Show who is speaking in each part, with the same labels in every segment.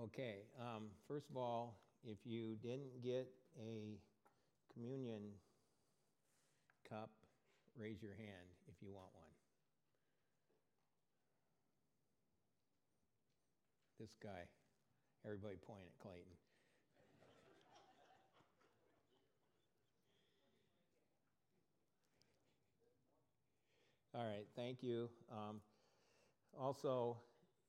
Speaker 1: Okay, first of all, if you didn't get a communion cup, raise your hand if you want one. This guy, everybody point at Clayton. All right, thank you. Also,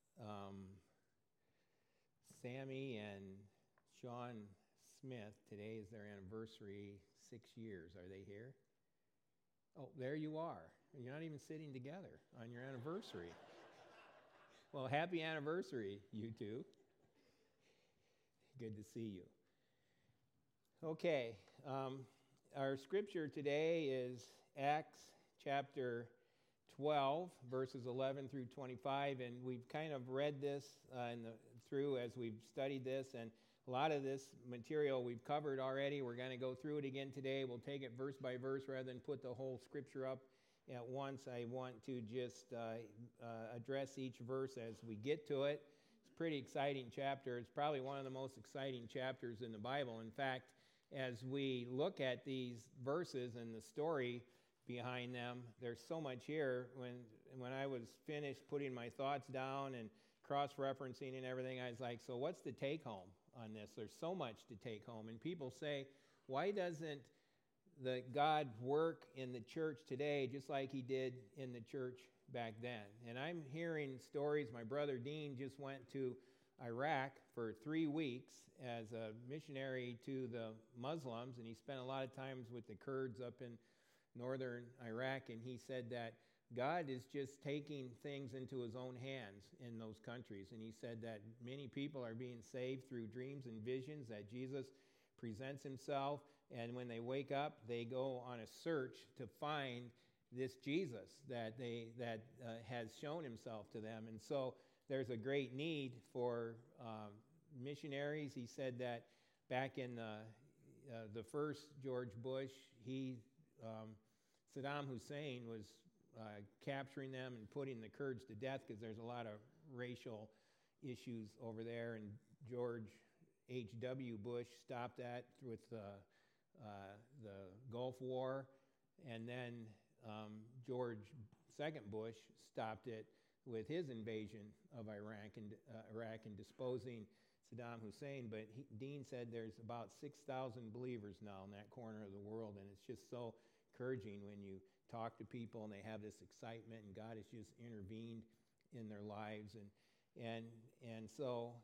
Speaker 1: Sammy and Sean Smith, today is their anniversary, 6 years. Are they here? Oh, there you are. You're not even sitting together on your anniversary. Well, happy anniversary, you two. Good to see you. Okay, our scripture today is Acts chapter 12, verses 11 through 25, and we've kind of read this through as we've studied this, and a lot of this material we've covered already. We're going to go through it again today. We'll take it verse by verse rather than put the whole scripture up at once. I want to just address each verse as we get to it. It's a pretty exciting chapter. It's probably one of the most exciting chapters in the Bible. In fact, as we look at these verses and the story behind them, there's so much here. When I was finished putting my thoughts down and cross-referencing and everything, I was like, so what's the take-home on this? There's so much to take home. And people say, why doesn't the God work in the church today just like he did in the church back then? And I'm hearing stories. My brother Dean just went to Iraq for 3 weeks as a missionary to the Muslims, and he spent a lot of times with the Kurds up in northern Iraq, and he said that God is just taking things into his own hands in those countries. And he said that many people are being saved through dreams and visions, that Jesus presents himself, and when they wake up, they go on a search to find this Jesus that has shown himself to them. And so there's a great need for missionaries. He said that back in the first George Bush, Saddam Hussein was capturing them and putting the Kurds to death because there's a lot of racial issues over there. And George H.W. Bush stopped that with the Gulf War. And then George II Bush stopped it with his invasion of Iraq and disposing Saddam Hussein. But Dean said there's about 6,000 believers now in that corner of the world, and it's just so encouraging when you talk to people and they have this excitement, and God has just intervened in their lives. And so,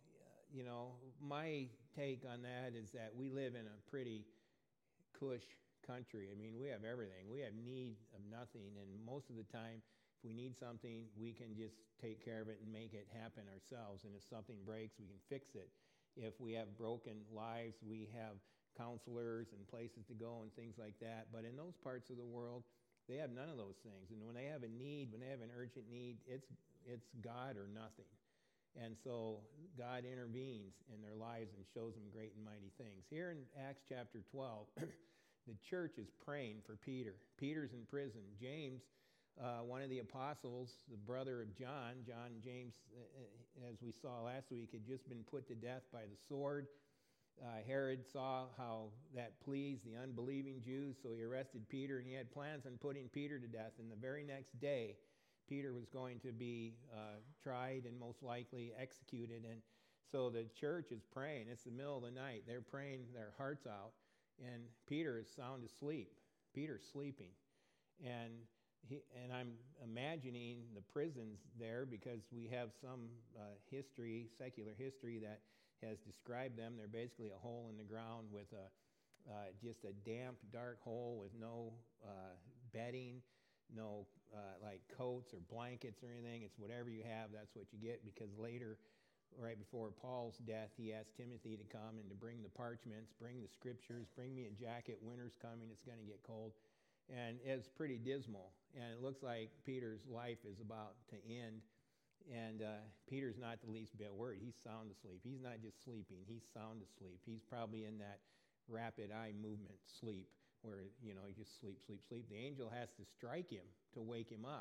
Speaker 1: my take on that is that we live in a pretty cush country. I mean, we have everything. We have need of nothing, and most of the time, if we need something, we can just take care of it and make it happen ourselves. And if something breaks, we can fix it. If we have broken lives, we have counselors and places to go and things like that. But in those parts of the world, they have none of those things. And when they have a need, when they have an urgent need, it's God or nothing. And so God intervenes in their lives and shows them great and mighty things. Here in Acts chapter 12, the church is praying for Peter. Peter's in prison. James, one of the apostles, the brother of John and James, as we saw last week, had just been put to death by the sword. Herod saw how that pleased the unbelieving Jews, so he arrested Peter, and he had plans on putting Peter to death. And the very next day, Peter was going to be tried and most likely executed. And so the church is praying. It's the middle of the night. They're praying their hearts out, and Peter is sound asleep. Peter's sleeping. And I'm imagining the prisons there, because we have some history, secular history, that has described them. They're basically a hole in the ground with just a damp, dark hole with no bedding, no like coats or blankets or anything. It's whatever you have, that's what you get, because later, right before Paul's death, he asked Timothy to come and to bring the parchments, bring the scriptures, bring me a jacket. Winter's coming, it's going to get cold. And it's pretty dismal. And it looks like Peter's life is about to end. And Peter's not the least bit worried. He's sound asleep. He's not just sleeping. He's sound asleep. He's probably in that rapid eye movement sleep where, he just sleep. The angel has to strike him to wake him up.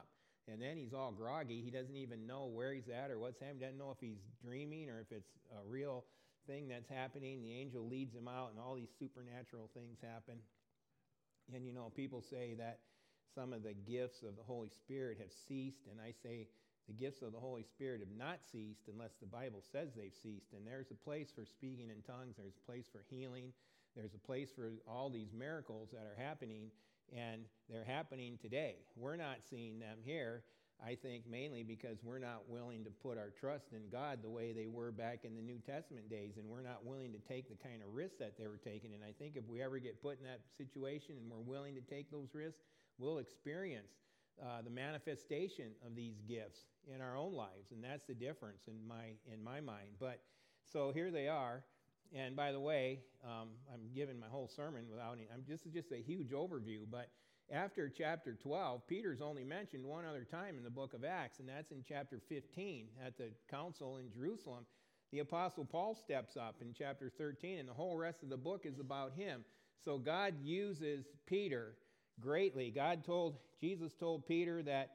Speaker 1: and then he's all groggy. He doesn't even know where he's at or what's happening. Doesn't know if he's dreaming or if it's a real thing that's happening. The angel leads him out, and all these supernatural things happen. And, people say that some of the gifts of the Holy Spirit have ceased, and I say the gifts of the Holy Spirit have not ceased unless the Bible says they've ceased. And there's a place for speaking in tongues. There's a place for healing. There's a place for all these miracles that are happening, and they're happening today. We're not seeing them here, I think, mainly because we're not willing to put our trust in God the way they were back in the New Testament days, and we're not willing to take the kind of risks that they were taking. And I think if we ever get put in that situation and we're willing to take those risks, we'll experience the manifestation of these gifts in our own lives, and that's the difference in my mind. But so here they are. And by the way, I'm giving my whole sermon without any, this is just a huge overview, but after chapter 12, Peter's only mentioned one other time in the book of Acts, and that's in chapter 15 at the council in Jerusalem. The Apostle Paul steps up in chapter 13, and the whole rest of the book is about him. So God uses Peter greatly. Jesus told Peter that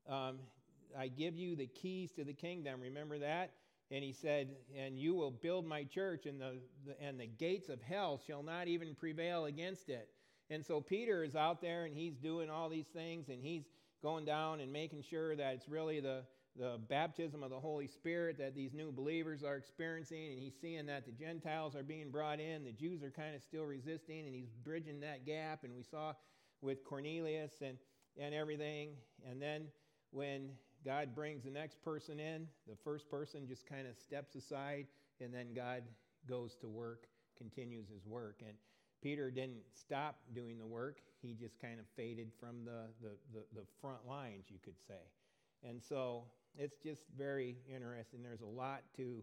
Speaker 1: I give you the keys to the kingdom. Remember that? And he said, and you will build my church, and the gates of hell shall not even prevail against it. And so Peter is out there, and he's doing all these things, and he's going down and making sure that it's really the baptism of the Holy Spirit that these new believers are experiencing, and he's seeing that the Gentiles are being brought in, the Jews are kind of still resisting, and he's bridging that gap. And we saw with Cornelius and everything. And then when God brings the next person in, the first person just kind of steps aside, and then God goes to work, continues his work. And Peter didn't stop doing the work. He just kind of faded from the front lines, you could say. And so it's just very interesting. There's a lot to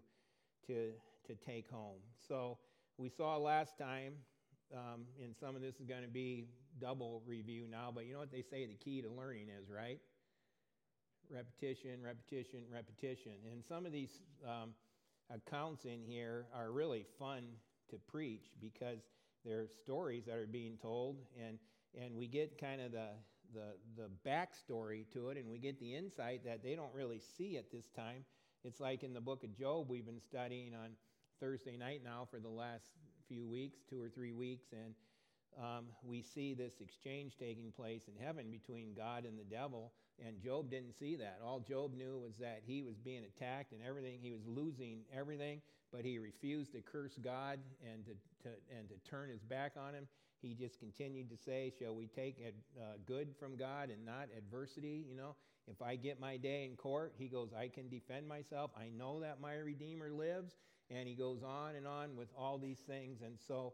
Speaker 1: take home. So we saw last time, and some of this is going to be double review now, but you know what they say the key to learning is, right? Repetition, repetition, repetition. And some of these accounts in here are really fun to preach because they're stories that are being told, and we get kind of the backstory to it, and we get the insight that they don't really see at this time. It's like in the book of Job we've been studying on Thursday night now for the last few weeks, 2 or 3 weeks, and we see this exchange taking place in heaven between God and the devil, and Job didn't see that. All Job knew was that he was being attacked and everything. He was losing everything, but he refused to curse God and to turn his back on him. He just continued to say, shall we take good from God and not adversity? If I get my day in court, he goes, I can defend myself. I know that my Redeemer lives. And he goes on with all these things. And so,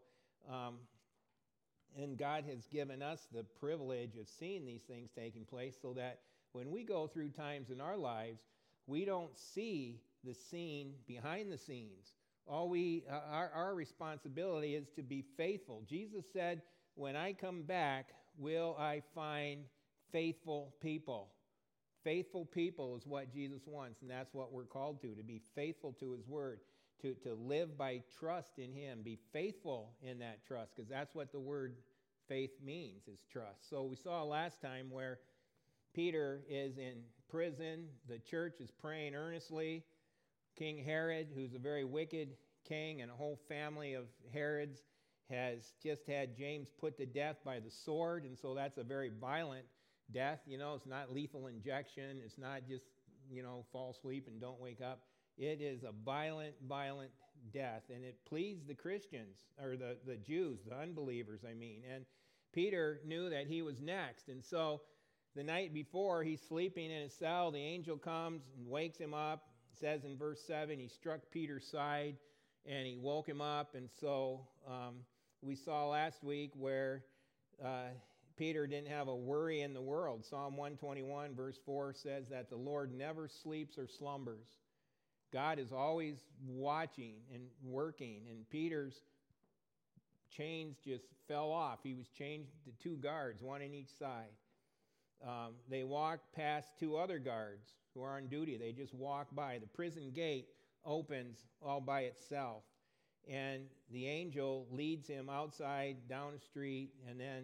Speaker 1: and God has given us the privilege of seeing these things taking place so that when we go through times in our lives, we don't see the scene behind the scenes. Our responsibility is to be faithful. Jesus said, when I come back, will I find faithful people? Faithful people is what Jesus wants, and that's what we're called to be faithful to his word, to live by trust in him, be faithful in that trust, because that's what the word faith means, is trust. So we saw last time where Peter is in prison, the church is praying earnestly. King Herod, who's a very wicked king, and a whole family of Herods, has just had James put to death by the sword, and so that's a very violent death. It's not lethal injection. It's not just, fall asleep and don't wake up. It is a violent, violent death, and it pleased the Christians, or the Jews, the unbelievers, I mean. And Peter knew that he was next, and so the night before, he's sleeping in his cell. The angel comes and wakes him up. It says in verse 7, he struck Peter's side, and he woke him up. And so we saw last week where Peter didn't have a worry in the world. Psalm 121, verse 4 says that the Lord never sleeps or slumbers. God is always watching and working, and Peter's chains just fell off. He was chained to 2 guards, one on each side. They walked past 2 other guards who are on duty. They just walk by. The prison gate opens all by itself, and the angel leads him outside down the street, and then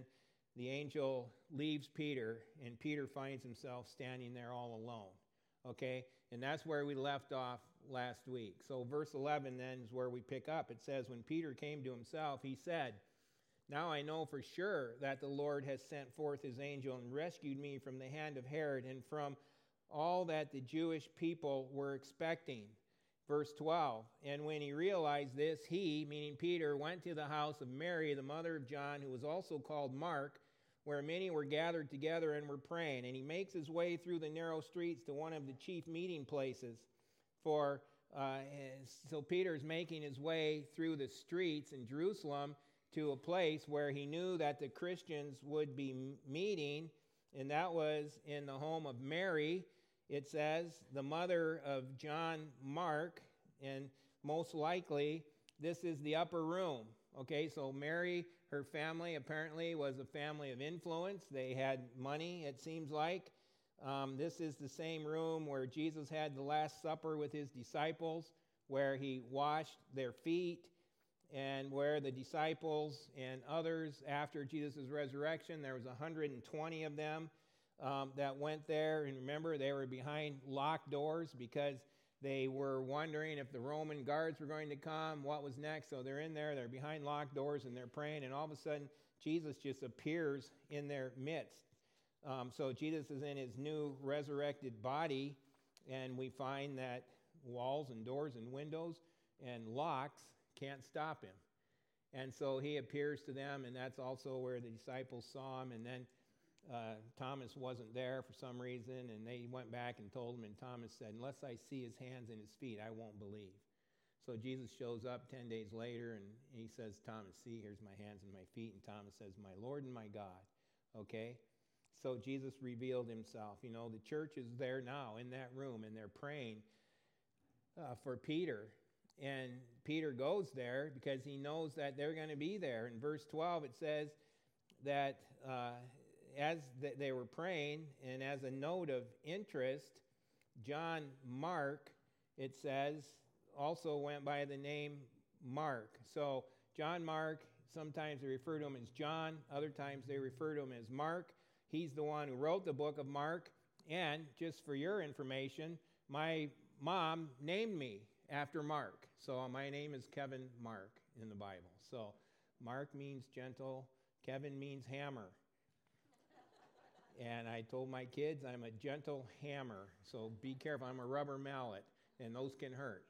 Speaker 1: the angel leaves Peter, and Peter finds himself standing there all alone. Okay? And that's where we left off last week. So verse 11 then is where we pick up. It says, when Peter came to himself, he said, now I know for sure that the Lord has sent forth his angel and rescued me from the hand of Herod and from all that the Jewish people were expecting. Verse 12, and when he realized this, he, meaning Peter, went to the house of Mary, the mother of John, who was also called Mark, where many were gathered together and were praying. And he makes his way through the narrow streets to one of the chief meeting places. So Peter's making his way through the streets in Jerusalem to a place where he knew that the Christians would be meeting, and that was in the home of Mary. It says, the mother of John Mark, and most likely this is the upper room. Okay, so Mary, her family apparently was a family of influence. They had money, it seems like. This is the same room where Jesus had the Last Supper with his disciples, where he washed their feet, and where the disciples and others after Jesus' resurrection, there was 120 of them that went there. And remember, they were behind locked doors because they were wondering if the Roman guards were going to come, what was next. So they're in there, they're behind locked doors, and they're praying, and all of a sudden, Jesus just appears in their midst. So Jesus is in his new resurrected body, and we find that walls and doors and windows and locks can't stop him. And so he appears to them, and that's also where the disciples saw him. And then Thomas wasn't there for some reason, and they went back and told him, and Thomas said, unless I see his hands and his feet, I won't believe. So Jesus shows up 10 days later, and he says, Thomas, see, here's my hands and my feet. And Thomas says, my Lord and my God. Okay? So Jesus revealed himself. You know, the church is there now in that room, and they're praying for Peter. And Peter goes there because he knows that they're going to be there. In verse 12, it says that as they were praying, and as a note of interest, John Mark, it says, also went by the name Mark. So John Mark, sometimes they refer to him as John, other times they refer to him as Mark. He's the one who wrote the book of Mark. And just for your information, my mom named me after Mark. So my name is Kevin Mark in the Bible. So Mark means gentle, Kevin means hammer. And I told my kids I'm a gentle hammer, so be careful. I'm a rubber mallet, and those can hurt.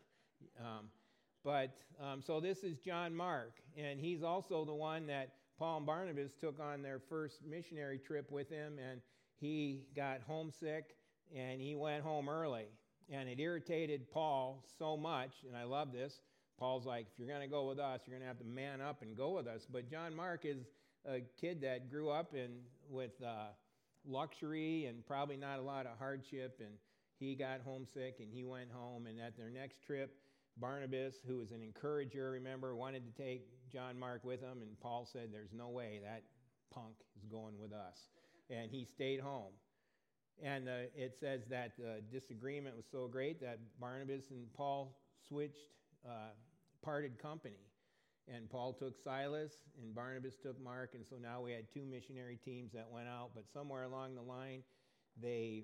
Speaker 1: So this is John Mark, and he's also the one that Paul and Barnabas took on their first missionary trip with him, and he got homesick, and he went home early. And it irritated Paul so much, and I love this. Paul's like, if you're going to go with us, you're going to have to man up and go with us. But John Mark is a kid that grew up with luxury and probably not a lot of hardship, and he got homesick, and he went home. And at their next trip, Barnabas, who was an encourager, remember, wanted to take John Mark with him, and Paul said, there's no way that punk is going with us. And he stayed home. And it says that the disagreement was so great that Barnabas and Paul parted company. And Paul took Silas, and Barnabas took Mark, and so now we had two missionary teams that went out. But somewhere along the line, they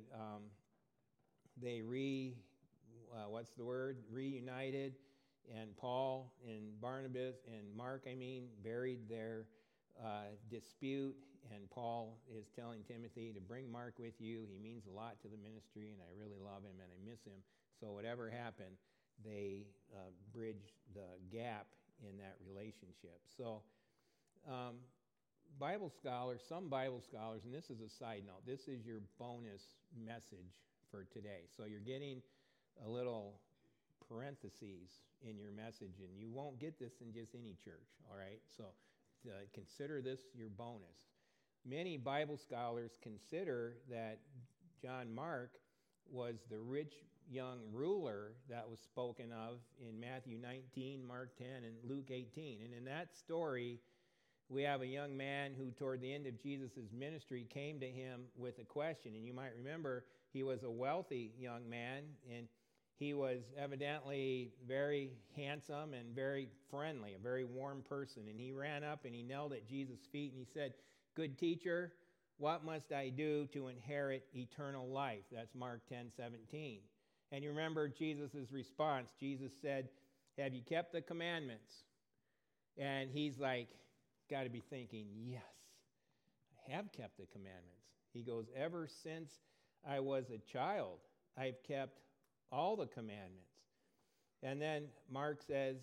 Speaker 1: reunited, and Paul and Barnabas and Mark, buried their dispute, and Paul is telling Timothy to bring Mark with you. He means a lot to the ministry, and I really love him, and I miss him. So whatever happened, they bridged the gap in that relationship. So some Bible scholars, and this is a side note, this is your bonus message for today. So you're getting a little parentheses in your message, and you won't get this in just any church, all right? So consider this your bonus. Many Bible scholars consider that John Mark was the rich young ruler that was spoken of in Matthew 19, Mark 10, and Luke 18. And in that story, we have a young man who, toward the end of Jesus' ministry, came to him with a question. And you might remember he was a wealthy young man, and he was evidently very handsome and very friendly, a very warm person. And he ran up and he knelt at Jesus' feet and he said, Good teacher, what must I do to inherit eternal life? That's Mark 10:17. And you remember Jesus' response. Jesus said, have you kept the commandments? And he's like, got to be thinking, yes, I have kept the commandments. He goes, ever since I was a child, I've kept all the commandments. And then Mark says,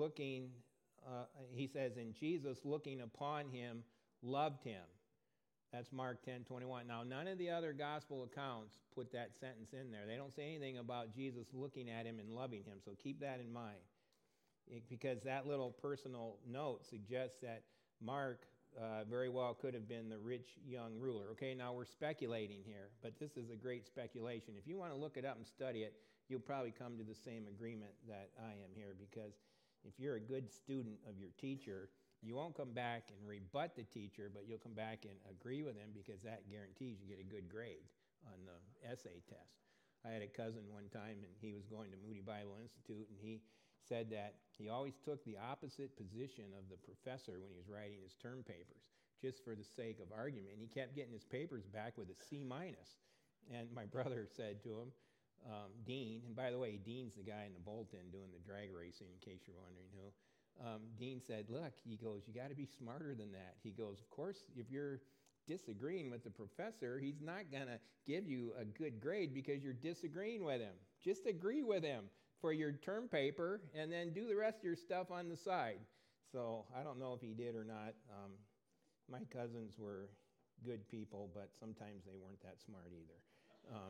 Speaker 1: he says, and Jesus looking upon him, loved him. That's Mark 10:21. Now, none of the other gospel accounts put that sentence in there. They don't say anything about Jesus looking at him and loving him, so keep that in mind. Because that little personal note suggests that Mark very well could have been the rich young ruler. Okay, now we're speculating here, but this is a great speculation. If you want to look it up and study it, you'll probably come to the same agreement that I am here, because if you're a good student of your teacher, you won't come back and rebut the teacher, but you'll come back and agree with him, because that guarantees you get a good grade on the essay test. I had a cousin one time, and he was going to Moody Bible Institute, and he said that he always took the opposite position of the professor when he was writing his term papers, just for the sake of argument. And he kept getting his papers back with a C-. And my brother said to him, Dean, and by the way, Dean's the guy in the Bolton doing the drag racing, in case you're wondering who. Dean said, look, he goes, you got to be smarter than that. He goes, of course, if you're disagreeing with the professor, he's not going to give you a good grade because you're disagreeing with him. Just agree with him for your term paper and then do the rest of your stuff on the side. So I don't know if he did or not. My cousins were good people, but sometimes they weren't that smart either.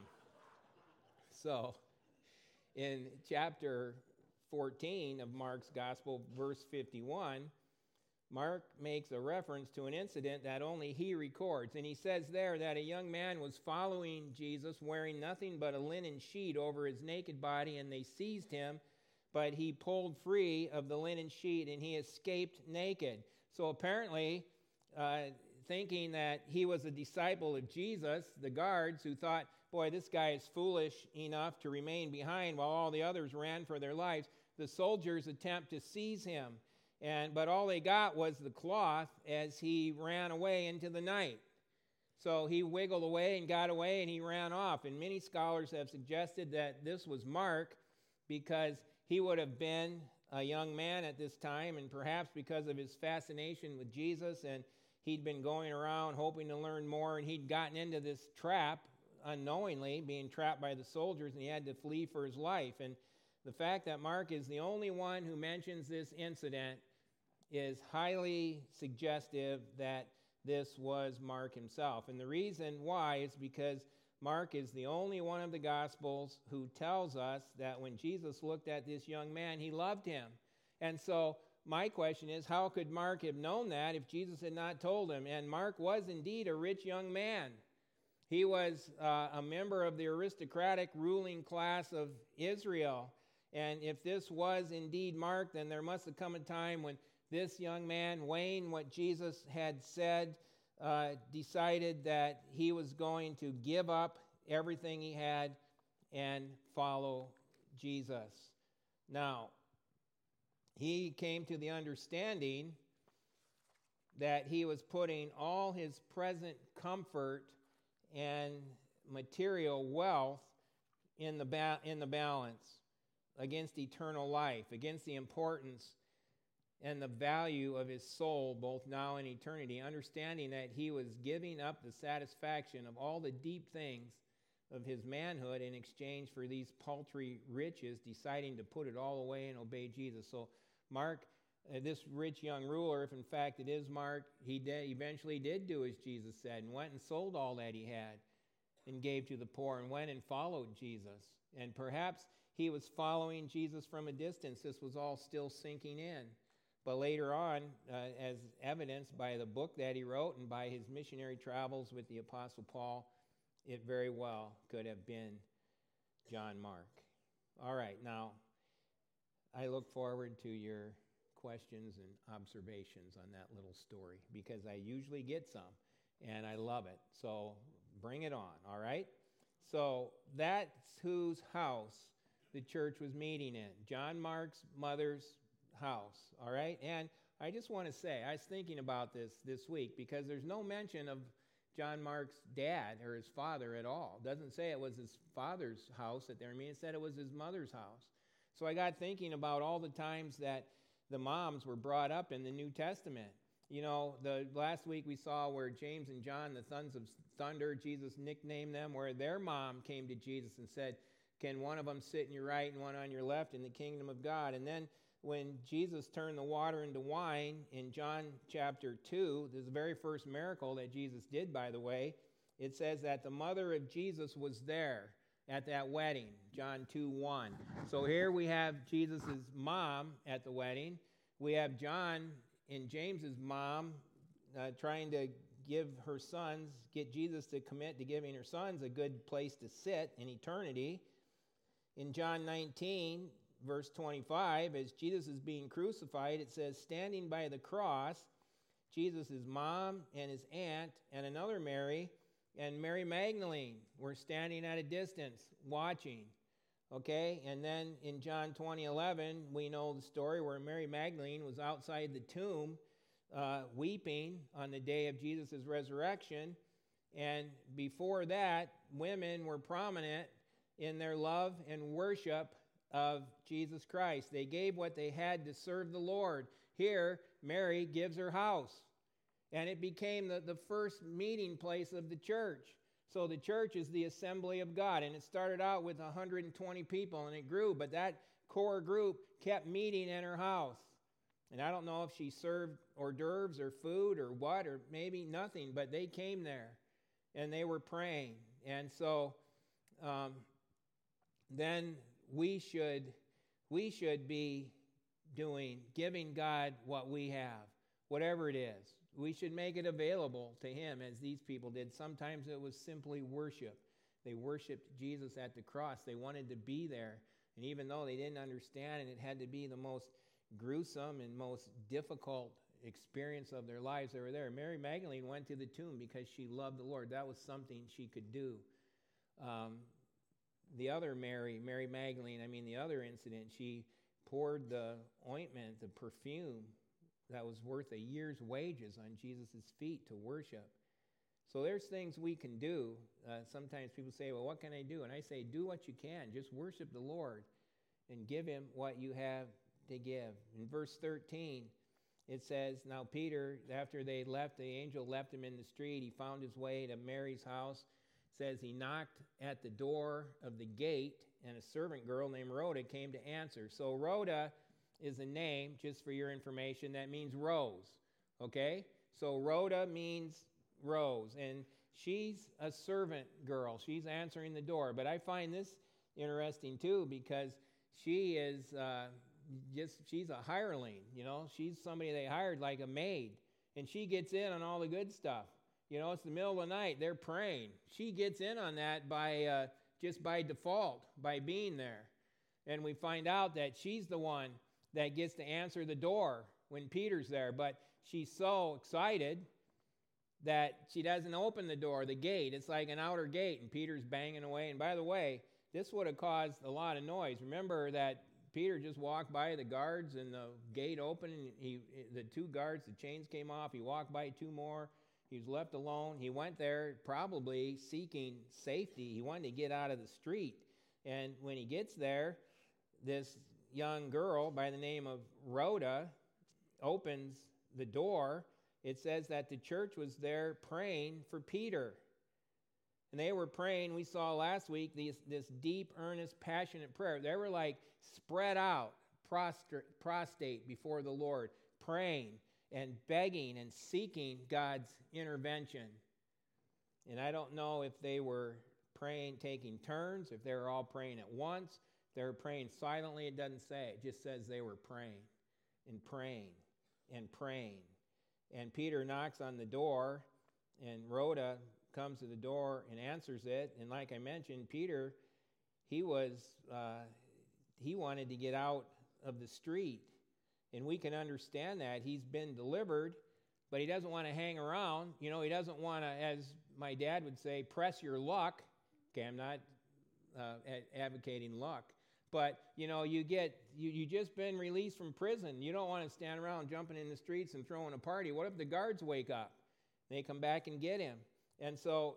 Speaker 1: So in chapter 14 of Mark's Gospel, verse 51, Mark makes a reference to an incident that only he records. And he says there that a young man was following Jesus wearing nothing but a linen sheet over his naked body, and they seized him, but he pulled free of the linen sheet and he escaped naked. So apparently, thinking that he was a disciple of Jesus, the guards who thought, boy, this guy is foolish enough to remain behind while all the others ran for their lives, the soldiers attempt to seize him. But all they got was the cloth as he ran away into the night. So he wiggled away and got away, and he ran off. And many scholars have suggested that this was Mark because he would have been a young man at this time, and perhaps because of his fascination with Jesus, and he'd been going around hoping to learn more, and he'd gotten into this trap unknowingly, being trapped by the soldiers, and he had to flee for his life. And the fact that Mark is the only one who mentions this incident is highly suggestive that this was Mark himself. And the reason why is because Mark is the only one of the Gospels who tells us that when Jesus looked at this young man, he loved him. And so my question is, how could Mark have known that if Jesus had not told him? And Mark was indeed a rich young man. He was a member of the aristocratic ruling class of Israel. And if this was indeed Mark, then there must have come a time when this young man, weighing what Jesus had said, decided that he was going to give up everything he had and follow Jesus. Now, he came to the understanding that he was putting all his present comfort and material wealth in the balance against eternal life, against the importance and the value of his soul, both now and eternity, understanding that he was giving up the satisfaction of all the deep things of his manhood in exchange for these paltry riches, deciding to put it all away and obey Jesus. So Mark, this rich young ruler, if in fact it is Mark, he eventually did do as Jesus said and went and sold all that he had and gave to the poor and went and followed Jesus. And perhaps he was following Jesus from a distance. This was all still sinking in. But later on, as evidenced by the book that he wrote and by his missionary travels with the Apostle Paul, it very well could have been John Mark. All right, now, I look forward to your questions and observations on that little story because I usually get some, and I love it. So bring it on, all right? So that's whose house the church was meeting in, John Mark's mother's house, all right? And I just want to say, I was thinking about this week because there's no mention of John Mark's dad or his father at all. It doesn't say it was his father's house that they're meeting. It said it was his mother's house. So I got thinking about all the times that the moms were brought up in the New Testament. You know, the last week we saw where James and John, the sons of thunder, Jesus nicknamed them, where their mom came to Jesus and said, can one of them sit in your right and one on your left in the kingdom of God? And then when Jesus turned the water into wine in John chapter 2, this is the very first miracle that Jesus did, by the way, it says that the mother of Jesus was there at that wedding, John 2:1. So here we have Jesus' mom at the wedding. We have John and James's mom trying to get Jesus to commit to giving her sons a good place to sit in eternity. In John 19, verse 25, as Jesus is being crucified, it says, standing by the cross, Jesus' mom and his aunt and another Mary and Mary Magdalene were standing at a distance watching. Okay, and then in John 20:11, we know the story where Mary Magdalene was outside the tomb weeping on the day of Jesus' resurrection. And before that, women were prominent in their love and worship of Jesus Christ. They gave what they had to serve the Lord. Here, Mary gives her house. And it became the first meeting place of the church. So the church is the assembly of God. And it started out with 120 people, and it grew. But that core group kept meeting in her house. And I don't know if she served hors d'oeuvres or food or what, or maybe nothing. But they came there, and they were praying. And so then we should be giving God what we have, whatever it is. We should make it available to him as these people did. Sometimes it was simply worship. They worshiped Jesus at the cross. They wanted to be there. And even though they didn't understand, and it had to be the most gruesome and most difficult experience of their lives, they were there. Mary Magdalene went to the tomb because she loved the Lord. That was something she could do. The other Mary Magdalene, the other incident, she poured the ointment, the perfume, that was worth a year's wages on Jesus' feet to worship. So there's things we can do. Sometimes people say, well, what can I do? And I say, do what you can. Just worship the Lord and give him what you have to give. In verse 13, it says, now Peter, after they left, the angel left him in the street. He found his way to Mary's house. It says he knocked at the door of the gate, and a servant girl named Rhoda came to answer. So Rhoda is a name, just for your information, that means rose, okay? So Rhoda means rose, and she's a servant girl. She's answering the door. But I find this interesting, too, because she is she's a hireling, She's somebody they hired like a maid, and she gets in on all the good stuff. It's the middle of the night. They're praying. She gets in on that by just by default, by being there. And we find out that she's the one that gets to answer the door when Peter's there. But she's so excited that she doesn't open the door, the gate. It's like an outer gate, and Peter's banging away. And by the way, this would have caused a lot of noise. Remember that Peter just walked by the guards, and the gate opened, and the two guards, the chains came off. He walked by two more. He was left alone. He went there probably seeking safety. He wanted to get out of the street. And when he gets there, this young girl by the name of Rhoda opens the door. It says that the church was there praying for Peter. And they were praying, we saw last week, this deep, earnest, passionate prayer. They were like spread out, prostrate before the Lord, praying and begging and seeking God's intervention. And I don't know if they were praying, taking turns, if they were all praying at once. They were praying silently. It doesn't say. It just says they were praying and praying and praying. And Peter knocks on the door, and Rhoda comes to the door and answers it. And like I mentioned, Peter, he wanted to get out of the street. And we can understand that. He's been delivered, but he doesn't want to hang around. He doesn't want to, as my dad would say, press your luck. Okay, I'm not advocating luck. But, you just been released from prison. You don't want to stand around jumping in the streets and throwing a party. What if the guards wake up? They come back and get him. And so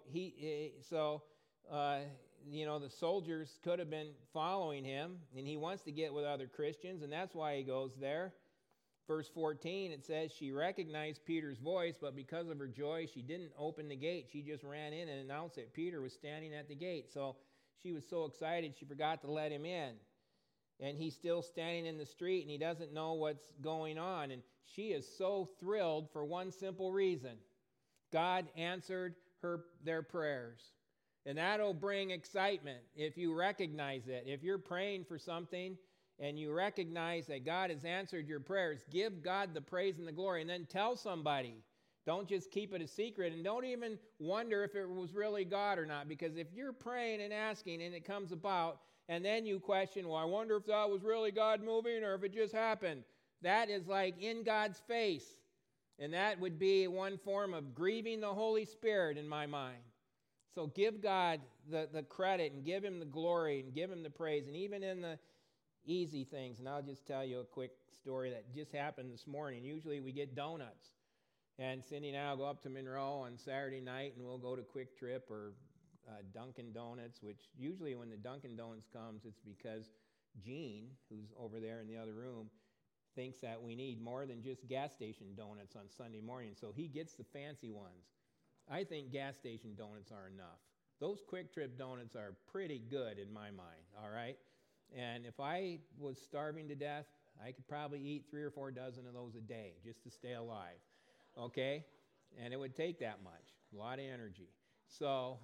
Speaker 1: the soldiers could have been following him, and he wants to get with other Christians, and that's why he goes there. Verse 14, it says, she recognized Peter's voice, but because of her joy, she didn't open the gate. She just ran in and announced that Peter was standing at the gate. So she was so excited, she forgot to let him in. And he's still standing in the street, and he doesn't know what's going on. And she is so thrilled for one simple reason. God answered their prayers. And that'll bring excitement if you recognize it. If you're praying for something and you recognize that God has answered your prayers, give God the praise and the glory, and then tell somebody. Don't just keep it a secret, and don't even wonder if it was really God or not, because if you're praying and asking and it comes about, and then you question, well, I wonder if that was really God moving or if it just happened. That is like in God's face, and that would be one form of grieving the Holy Spirit in my mind. So give God the credit and give him the glory and give him the praise, and even in the easy things. And I'll just tell you a quick story that just happened this morning. Usually we get donuts. And Cindy and I will go up to Monroe on Saturday night, and we'll go to Quick Trip or Dunkin' Donuts, which usually when the Dunkin' Donuts comes, it's because Gene, who's over there in the other room, thinks that we need more than just gas station donuts on Sunday morning, so he gets the fancy ones. I think gas station donuts are enough. Those Quick Trip donuts are pretty good in my mind, all right? And if I was starving to death, I could probably eat 3 or 4 dozen of those a day just to stay alive. Okay? And it would take that much, a lot of energy. So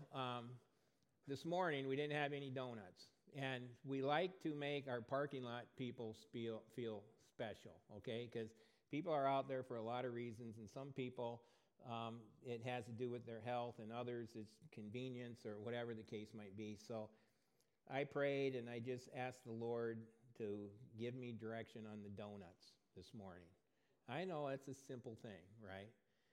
Speaker 1: this morning we didn't have any donuts. And we like to make our parking lot people feel special, okay? Because people are out there for a lot of reasons, and some people, it has to do with their health, and others it's convenience or whatever the case might be. So I prayed, and I just asked the Lord to give me direction on the donuts this morning. I know it's a simple thing, right?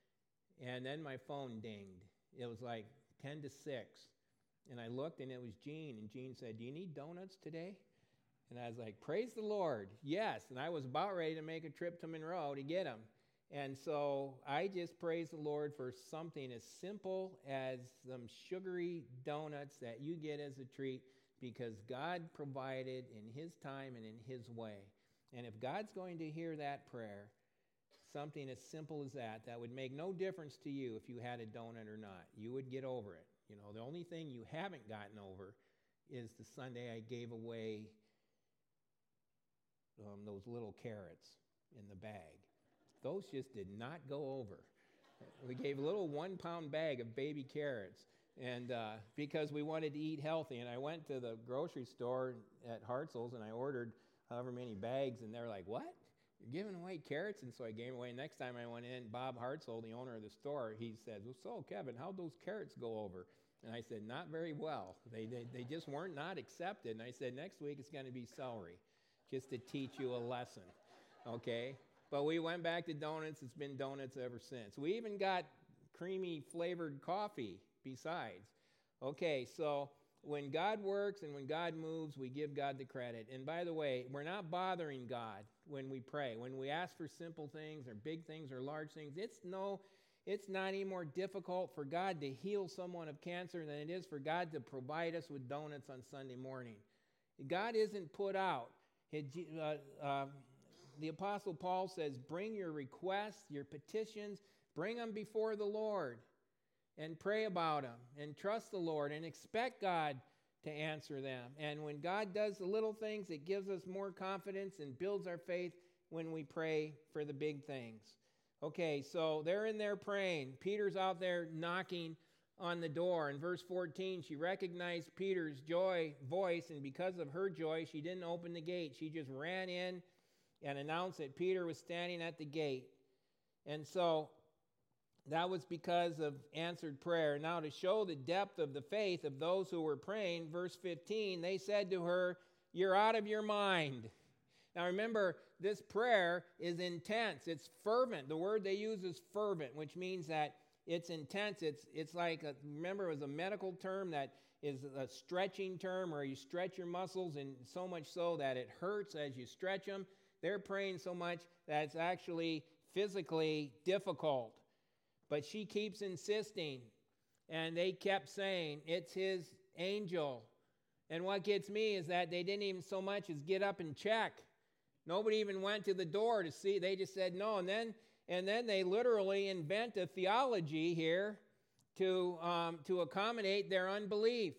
Speaker 1: And then my phone dinged. It was like 10 to 6. And I looked, and it was Gene. And Gene said, do you need donuts today? And I was like, praise the Lord, yes. And I was about ready to make a trip to Monroe to get them. And so I just praise the Lord for something as simple as some sugary donuts that you get as a treat, because God provided in his time and in his way. And if God's going to hear that prayer, something as simple as that would make no difference to you if you had a donut or not. You would get over it. The only thing you haven't gotten over is the Sunday I gave away those little carrots in the bag. Those just did not go over. We gave a little 1-pound bag of baby carrots, and because we wanted to eat healthy. And I went to the grocery store at Hartzell's, and I ordered however many bags, and they're like, what? You're giving away carrots? And so I gave away. Next time I went in, Bob Hartzell, the owner of the store, he said, well, so Kevin, how'd those carrots go over? And I said, not very well. They just weren't not accepted. And I said, next week it's going to be celery, just to teach you a lesson, okay? But we went back to donuts. It's been donuts ever since. We even got creamy flavored coffee besides. Okay, so when God works and when God moves, we give God the credit. And by the way, we're not bothering God when we pray. When we ask for simple things or big things or large things, it's not any more difficult for God to heal someone of cancer than it is for God to provide us with donuts on Sunday morning. God isn't put out. The Apostle Paul says, bring your requests, your petitions, bring them before the Lord and pray about them and trust the Lord and expect God to answer them. And when God does the little things, it gives us more confidence and builds our faith when we pray for the big things. Okay, so they're in there praying. Peter's out there knocking on the door. In verse 14, she recognized Peter's voice, and because of her joy, she didn't open the gate. She just ran in and announced that Peter was standing at the gate. And so that was because of answered prayer. Now, to show the depth of the faith of those who were praying, verse 15, they said to her, you're out of your mind. Now, remember, this prayer is intense. It's fervent. The word they use is fervent, which means that it's intense. It's like, remember, it was a medical term that is a stretching term, or you stretch your muscles, and so much so that it hurts as you stretch them. They're praying so much that it's actually physically difficult. But she keeps insisting, and they kept saying, it's his angel. And what gets me is that they didn't even so much as get up and check. Nobody even went to the door to see. They just said no. And then they literally invent a theology here to accommodate their unbelief.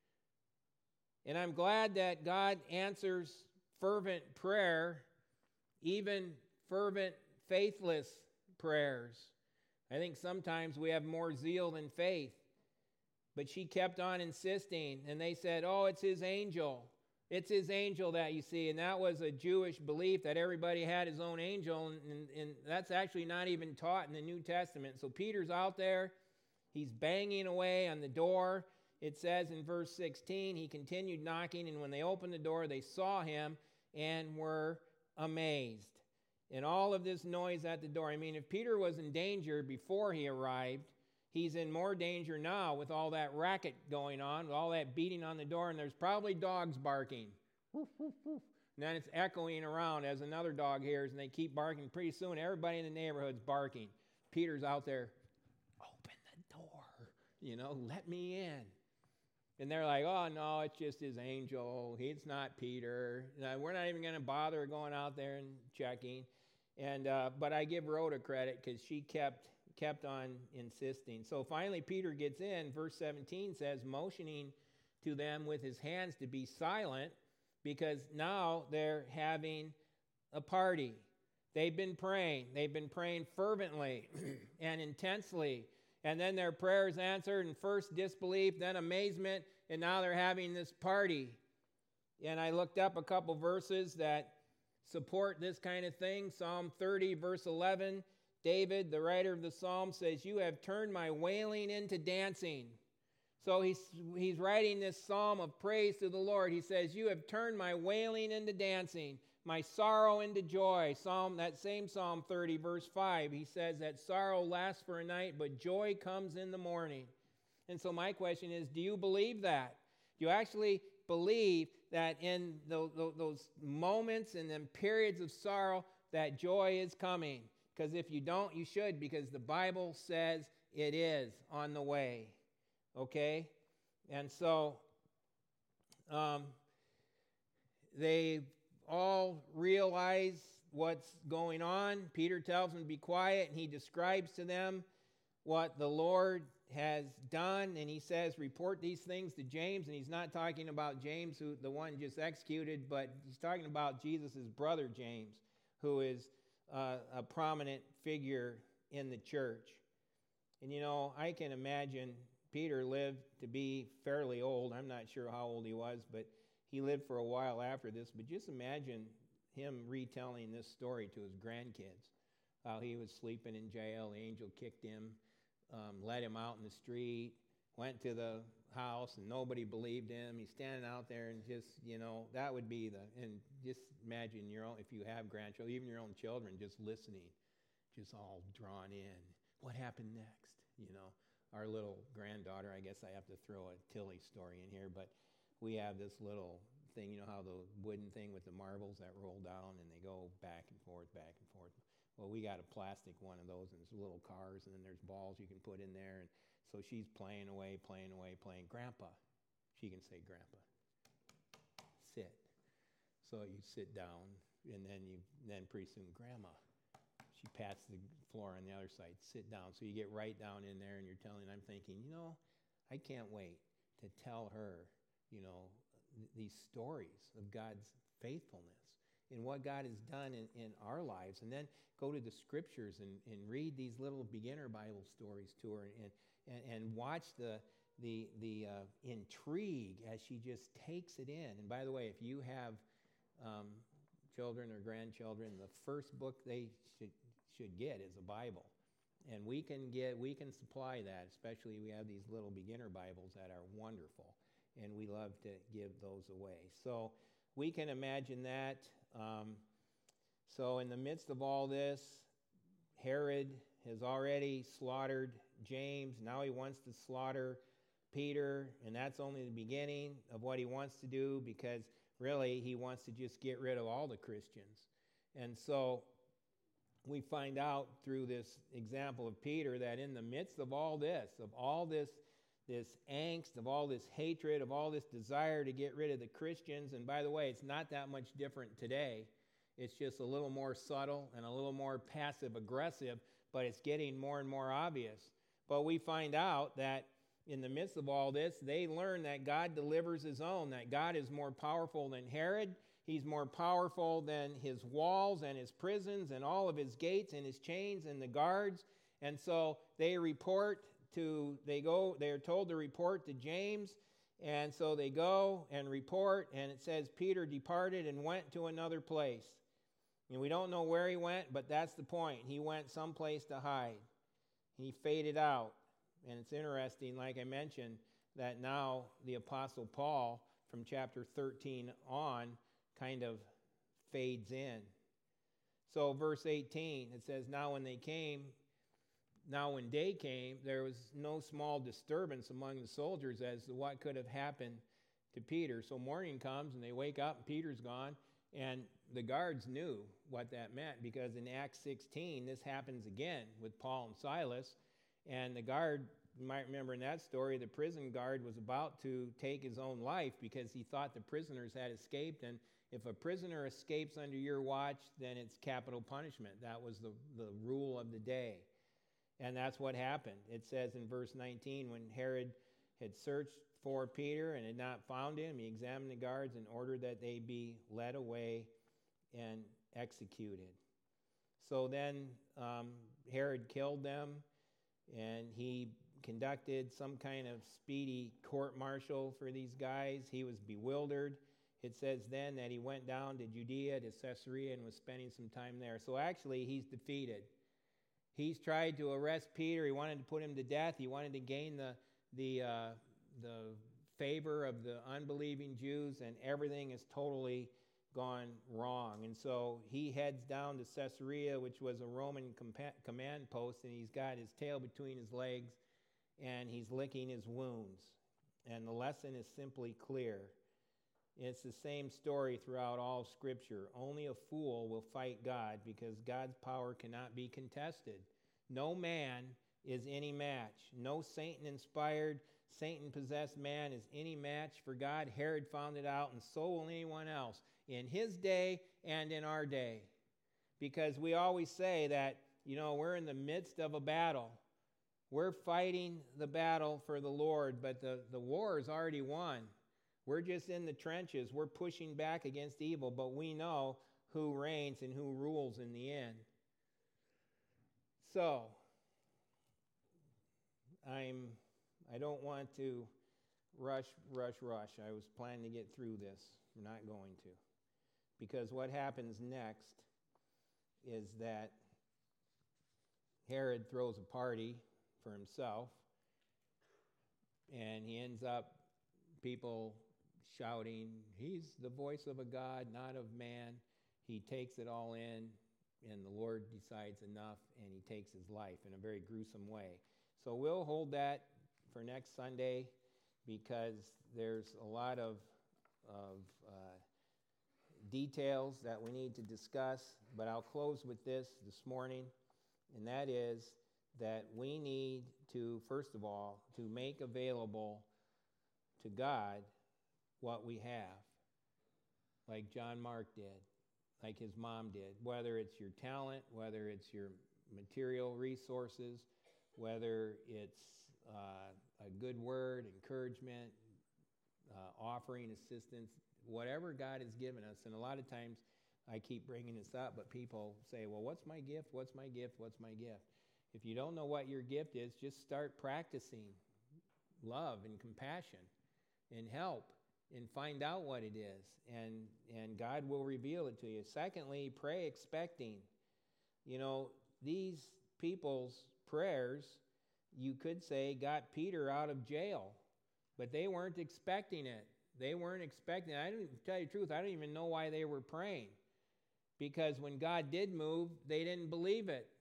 Speaker 1: And I'm glad that God answers fervent prayer, even fervent, faithless prayers. I think sometimes we have more zeal than faith. But she kept on insisting, and they said, oh, it's his angel. It's his angel that you see. And that was a Jewish belief that everybody had his own angel, and that's actually not even taught in the New Testament. So Peter's out there. He's banging away on the door. It says in verse 16, he continued knocking, and when they opened the door, they saw him and were amazed. And all of this noise at the door. I mean, if Peter was in danger before he arrived, he's in more danger now with all that racket going on, with all that beating on the door, and there's probably dogs barking. Woof, woof, woof. And then it's echoing around as another dog hears, and they keep barking. Pretty soon, everybody in the neighborhood's barking. Peter's out there, open the door, let me in. And they're like, oh, no, it's just his angel. It's not Peter. We're not even going to bother going out there and checking. But I give Rhoda credit because she kept on insisting. So finally Peter gets in. Verse 17 says, motioning to them with his hands to be silent, because now they're having a party. They've been praying fervently and intensely, and then their prayers answered, and first disbelief, then amazement, and now they're having this party. And I looked up a couple verses that support this kind of thing. Psalm 30 verse 11, David, the writer of the psalm, says, you have turned my wailing into dancing. So he's writing this psalm of praise to the Lord. He says, you have turned my wailing into dancing, my sorrow into joy. That same Psalm 30, verse 5, he says that sorrow lasts for a night, but joy comes in the morning. And so my question is, do you believe that? Do you actually believe that in those moments and then periods of sorrow that joy is coming? Because if you don't, you should, because the Bible says it is on the way. Okay? And so they all realize what's going on. Peter tells them to be quiet, and he describes to them what the Lord has done, and he says, report these things to James. And he's not talking about James, who the one just executed, but he's talking about Jesus' brother James, who is a prominent figure in the church. And I can imagine Peter lived to be fairly old. I'm not sure how old he was, but he lived for a while after this. But just imagine him retelling this story to his grandkids. While he was sleeping in jail, the angel kicked him, let him out in the street, went to the house, and nobody believed him. He's standing out there, and just, that would be and just imagine if you have grandchildren, even your own children, just listening, just all drawn in. What happened next? Our little granddaughter, I guess I have to throw a Tilly story in here, but we have this little thing, how the wooden thing with the marbles that roll down and they go back and forth, back and forth. Well, we got a plastic one of those, and there's little cars, and then there's balls you can put in there. And so she's playing away. Grandpa. She can say, Grandpa, sit. So you sit down, and then pretty soon, Grandma. She pats the floor on the other side, sit down. So you get right down in there, and I'm thinking, I can't wait to tell her, these stories of God's faithfulness and what God has done in our lives, and then go to the scriptures and read these little beginner Bible stories to her, and watch the intrigue as she just takes it in. And by the way, if you have children or grandchildren, the first book they should get is a Bible. And we can supply that, especially we have these little beginner Bibles that are wonderful, and we love to give those away. So we can imagine that. So in the midst of all this, Herod has already slaughtered James. Now he wants to slaughter Peter, and that's only the beginning of what he wants to do, because really he wants to just get rid of all the Christians. And so we find out through this example of Peter that in the midst of all this angst, of all this hatred, of all this desire to get rid of the Christians, and by the way, it's not that much different today. It's just a little more subtle and a little more passive-aggressive, but it's getting more and more obvious. But we find out that in the midst of all this, they learn that God delivers his own, that God is more powerful than Herod. He's more powerful than his walls and his prisons and all of his gates and his chains and the guards. And so they are told to report to James. And so they go and report, and it says Peter departed and went to another place. And we don't know where he went, but that's the point. He went someplace to hide. He faded out. And it's interesting, like I mentioned, that now the Apostle Paul, from chapter 13 on, kind of fades in. So verse 18, it says, Now when day came, there was no small disturbance among the soldiers as to what could have happened to Peter. So morning comes, and they wake up, and Peter's gone. And the guards knew what that meant, because in Acts 16, this happens again with Paul and Silas. And the guard, you might remember in that story, the prison guard was about to take his own life because he thought the prisoners had escaped. And if a prisoner escapes under your watch, then it's capital punishment. That was the rule of the day. And that's what happened. It says in verse 19, when Herod had searched for Peter and had not found him, he examined the guards and ordered that they be led away and executed. So then Herod killed them, and he conducted some kind of speedy court-martial for these guys. He was bewildered. It says then that he went down to Judea, to Caesarea, and was spending some time there. So actually, he's defeated. He's tried to arrest Peter. He wanted to put him to death. He wanted to gain the favor of the unbelieving Jews, and everything has totally gone wrong. And so he heads down to Caesarea, which was a Roman command post, and he's got his tail between his legs, and he's licking his wounds. And the lesson is simply clear. It's the same story throughout all of Scripture. Only a fool will fight God, because God's power cannot be contested. No man is any match. No Satan-inspired, Satan-possessed man is any match for God. Herod found it out, and so will anyone else in his day and in our day. Because we always say that, we're in the midst of a battle. We're fighting the battle for the Lord, but the war is already won. We're just in the trenches. We're pushing back against evil, but we know who reigns and who rules in the end. So, I don't want to rush. I was planning to get through this. I'm not going to. Because what happens next is that Herod throws a party for himself, and he ends up, people shouting, he's the voice of a God, not of man. He takes it all in, and the Lord decides enough, and he takes his life in a very gruesome way. So we'll hold that for next Sunday, because there's a lot of details that we need to discuss. But I'll close with this morning, and that is that we need to, first of all, to make available to God what we have, like John Mark did, like his mom did, whether it's your talent, whether it's your material resources, whether it's a good word, encouragement, offering assistance, whatever God has given us. And a lot of times I keep bringing this up, but people say, well, what's my gift? What's my gift? What's my gift? If you don't know what your gift is, just start practicing love and compassion and help, and find out what it is, and God will reveal it to you. Secondly, pray expecting. These people's prayers, you could say, got Peter out of jail, but they weren't expecting it. They weren't expecting it. I didn't tell you the truth, I don't even know why they were praying, because when God did move, they didn't believe it.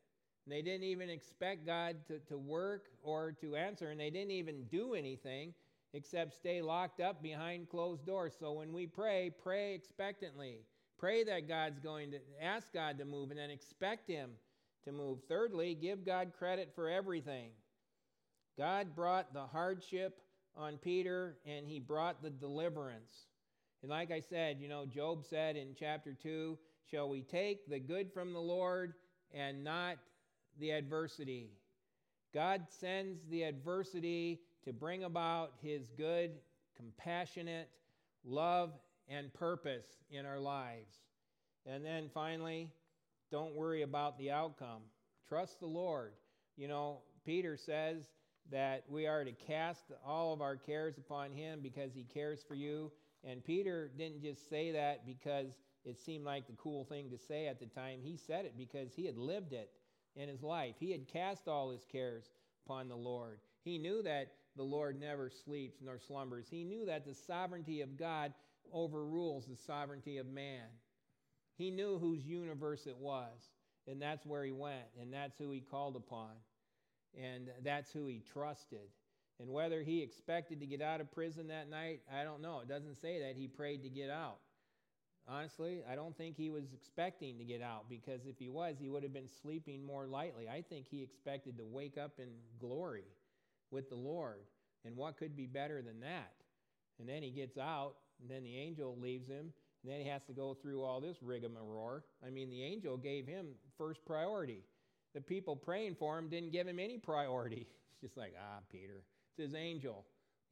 Speaker 1: And they didn't even expect God to work or to answer, and they didn't even do anything except stay locked up behind closed doors. So when we pray, pray expectantly. Pray that God's going to ask God to move, and then expect him to move. Thirdly, give God credit for everything. God brought the hardship on Peter, and he brought the deliverance. And like I said, Job said in chapter 2, shall we take the good from the Lord and not the adversity? God sends the adversity to bring about his good, compassionate love and purpose in our lives. And then finally, don't worry about the outcome. Trust the Lord. Peter says that we are to cast all of our cares upon him because he cares for you. And Peter didn't just say that because it seemed like the cool thing to say at the time. He said it because he had lived it in his life. He had cast all his cares upon the Lord. He knew that the Lord never sleeps nor slumbers. He knew that the sovereignty of God overrules the sovereignty of man. He knew whose universe it was, and that's where he went, and that's who he called upon, and that's who he trusted. And whether he expected to get out of prison that night, I don't know. It doesn't say that he prayed to get out. Honestly, I don't think he was expecting to get out, because if he was, he would have been sleeping more lightly. I think he expected to wake up in glory with the Lord. And what could be better than that? And then he gets out, and then the angel leaves him, and then he has to go through all this rigmarole. I mean, the angel gave him first priority. The people praying for him didn't give him any priority. It's just like, Peter, it's his angel,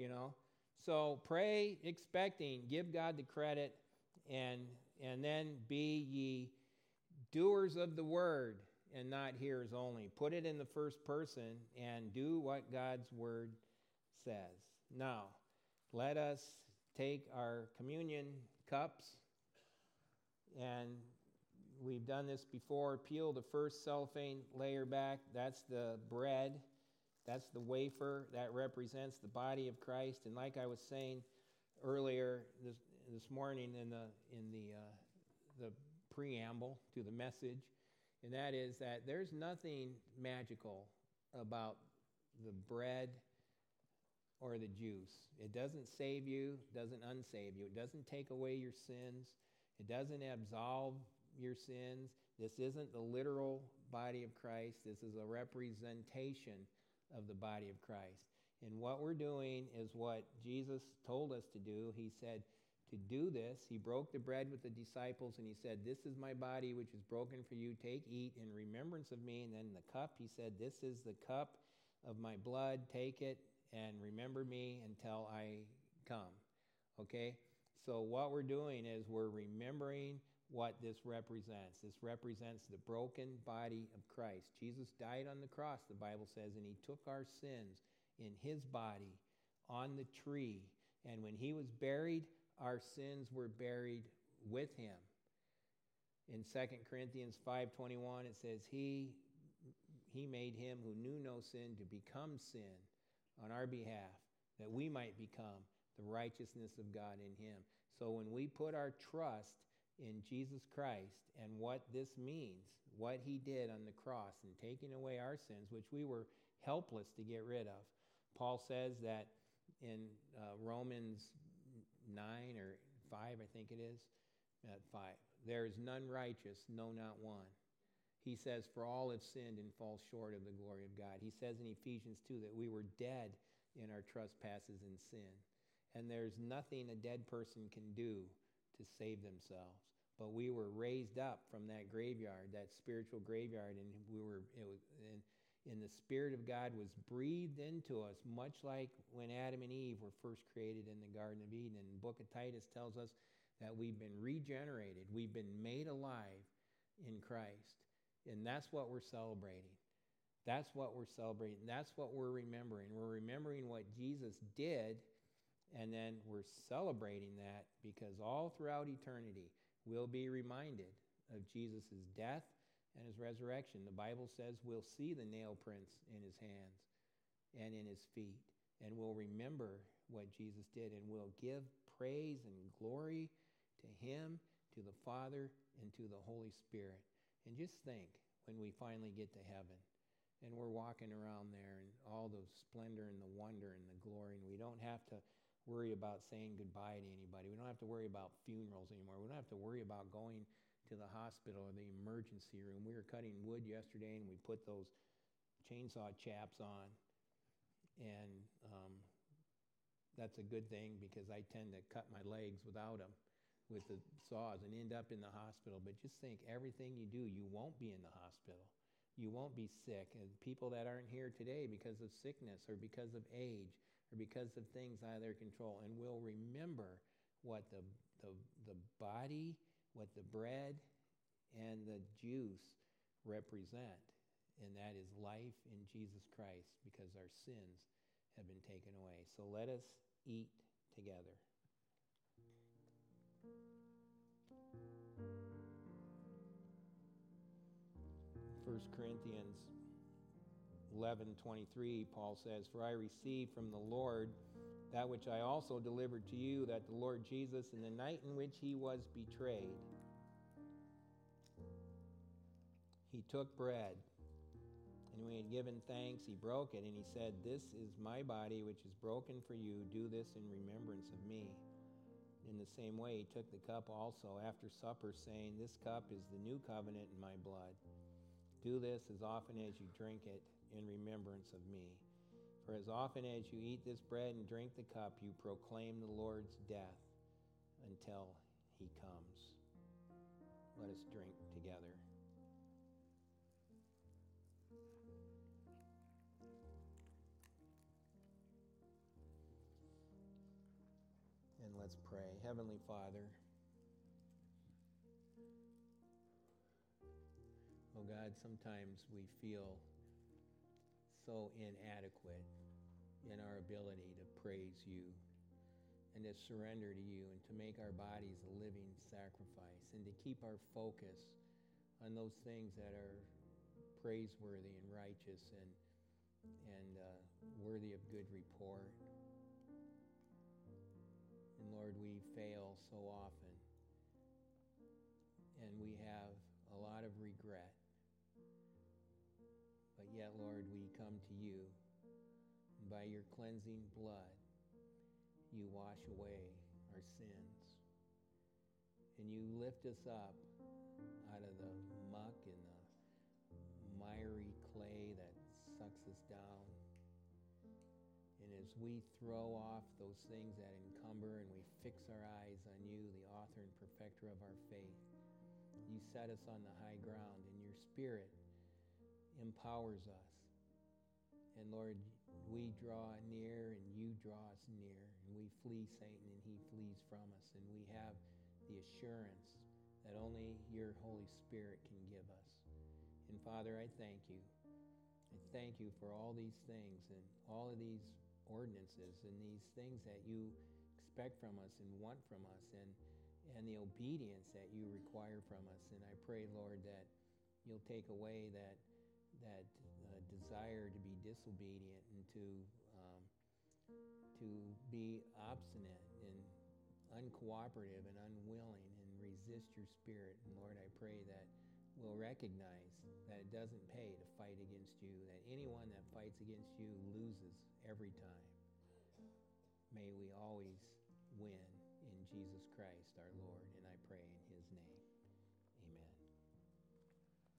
Speaker 1: So pray expecting, give God the credit, and then be ye doers of the word and not hearers only. Put it in the first person and do what God's word says. Now, let us take our communion cups, and we've done this before. Peel the first cellophane layer back. That's the bread. That's the wafer. That represents the body of Christ. And like I was saying earlier this morning in the preamble to the message, and that is that there's nothing magical about the bread or the juice. It doesn't save you, doesn't unsave you. It doesn't take away your sins. It doesn't absolve your sins. This isn't the literal body of Christ. This is a representation of the body of Christ. And what we're doing is what Jesus told us to do. He said to do this. He broke the bread with the disciples, and he said, this is my body which is broken for you. Take, eat in remembrance of me. And then the cup, he said, this is the cup of my blood. Take it and remember me until I come. Okay? So what we're doing is we're remembering what this represents. This represents the broken body of Christ. Jesus died on the cross, the Bible says, and he took our sins in his body on the tree. And when he was buried, our sins were buried with him. In 2 Corinthians 5:21, it says, he made him who knew no sin to become sin on our behalf, that we might become the righteousness of God in him. So when we put our trust in Jesus Christ and what this means, what he did on the cross and taking away our sins, which we were helpless to get rid of. Paul says that in Romans 9 or 5, I think it is, 5, there is none righteous, no, not one. He says, for all have sinned and fall short of the glory of God. He says in Ephesians 2 that we were dead in our trespasses and sin. And there's nothing a dead person can do to save themselves. But we were raised up from that graveyard, that spiritual graveyard, and the Spirit of God was breathed into us, much like when Adam and Eve were first created in the Garden of Eden. And the book of Titus tells us that we've been regenerated. We've been made alive in Christ. And that's what we're celebrating. That's what we're celebrating. That's what we're remembering. We're remembering what Jesus did, and then we're celebrating that because all throughout eternity we'll be reminded of Jesus' death and his resurrection. The Bible says we'll see the nail prints in his hands and in his feet, and we'll remember what Jesus did, and we'll give praise and glory to him, to the Father, and to the Holy Spirit. And just think, when we finally get to heaven. And we're walking around there and all the splendor and the wonder and the glory. And we don't have to worry about saying goodbye to anybody. We don't have to worry about funerals anymore. We don't have to worry about going to the hospital or the emergency room. We were cutting wood yesterday and we put those chainsaw chaps on. And that's a good thing because I tend to cut my legs without them with the saws and end up in the hospital. But just think, everything you do, you won't be in the hospital. You won't be sick. And people that aren't here today because of sickness or because of age or because of things out of their control, and will remember what the body, what the bread and the juice represent. And that is life in Jesus Christ, because our sins have been taken away. So let us eat together. 1 Corinthians 11:23, Paul says, "For I received from the Lord that which I also delivered to you, that the Lord Jesus, in the night in which he was betrayed, he took bread, and when he had given thanks, he broke it, and he said, 'This is my body, which is broken for you. Do this in remembrance of me.' In the same way, he took the cup also after supper, saying, 'This cup is the new covenant in my blood. Do this as often as you drink it in remembrance of me. For as often as you eat this bread and drink the cup, you proclaim the Lord's death until he comes.'" Let us drink together. And let's pray. Heavenly Father, oh God, sometimes we feel so inadequate in our ability to praise you and to surrender to you and to make our bodies a living sacrifice and to keep our focus on those things that are praiseworthy and righteous and worthy of good report. And Lord, we fail so often, and we have a lot of regret. But yet, Lord, we come to you, and by your cleansing blood, you wash away our sins. And you lift us up out of the muck and the miry clay that sucks us down. And as we throw off those things that encumber and we fix our eyes on you, the author and perfecter of our faith, you set us on the high ground, and your Spirit empowers us. And Lord, we draw near and you draw us near, and we flee Satan and he flees from us, and we have the assurance that only your Holy Spirit can give us. And Father, I thank you. I thank you for all these things and all of these ordinances and these things that you expect from us and want from us, and the obedience that you require from us. And I pray, Lord, that you'll take away that desire to be disobedient and to be obstinate and uncooperative and unwilling and resist your Spirit. And Lord, I pray that we'll recognize that it doesn't pay to fight against you, that anyone that fights against you loses every time. May we always win in Jesus Christ our Lord, and I pray in his name.